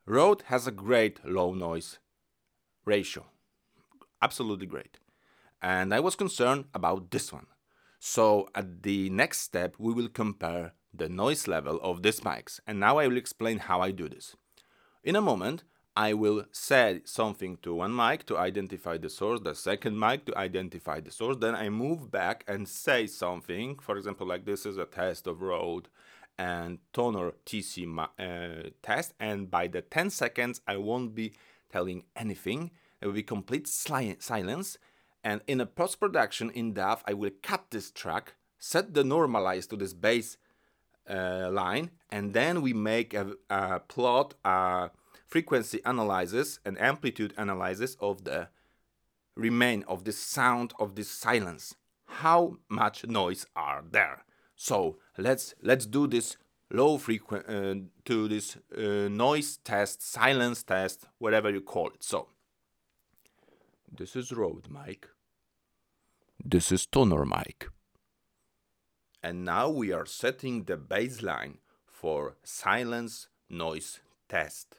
Rode has a great low noise ratio, absolutely great. And I was concerned about this one. So at the next step, we will compare the noise level of these mics. And now I will explain how I do this. In a moment, I will say something to one mic to identify the source, the second mic to identify the source. Then I move back and say something. For example, like this is a test of Rode and Tonor TC test. And by the 10 seconds, I won't be telling anything. There will be complete silence. And in a post-production in DAW, I will cut this track, set the normalize to this bass line, and then we make a plot, a frequency analysis, an amplitude analysis of the remain of this sound of this silence. How much noise are there? So let's do this low frequency to this noise test, silence test, whatever you call it. So this is Rode mic. This is Tonor mic. And now we are setting the baseline for silence noise test.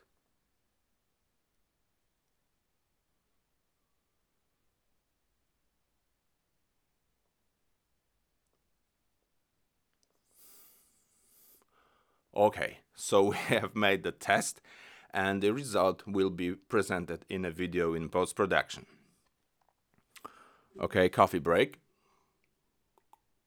Okay, so we have made the test and the result will be presented in a video in post-production. Okay, coffee break.